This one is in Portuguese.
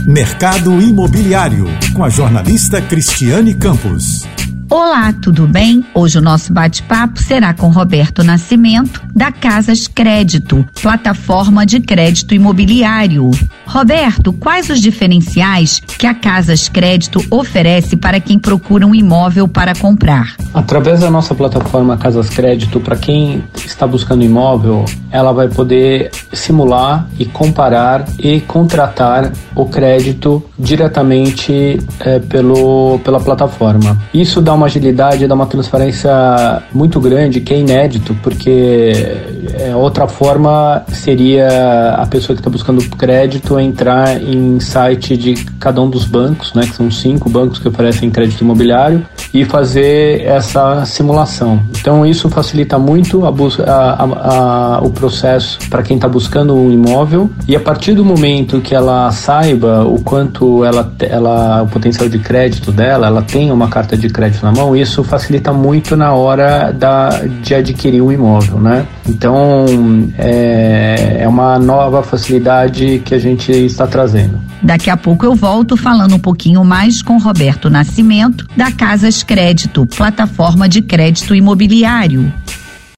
Mercado Imobiliário, com a jornalista Cristiane Campos. Olá, tudo bem? Hoje o nosso bate-papo será com Roberto Nascimento, da Casas Crédito, plataforma de crédito imobiliário. Roberto, quais os diferenciais que a Casas Crédito oferece para quem procura um imóvel para comprar? Através da nossa plataforma Casas Crédito, para quem está buscando imóvel, ela vai poder simular e comparar e contratar o crédito diretamente pela plataforma. Isso dá uma agilidade, dá uma transparência muito grande, que é inédito, porque outra forma seria a pessoa que está buscando crédito entrar em site de cada um dos bancos, né, que são 5 bancos que oferecem crédito imobiliário, e fazer essa simulação. Então isso facilita muito o processo para quem está buscando um imóvel, e a partir do momento que ela saiba o quanto o potencial de crédito dela, ela tem uma carta de crédito na mão, isso facilita muito na hora de adquirir um imóvel, né? Então é uma nova facilidade que a gente está trazendo. Daqui a pouco eu volto falando um pouquinho mais com Roberto Nascimento, da Casas Crédito, plataforma de crédito imobiliário.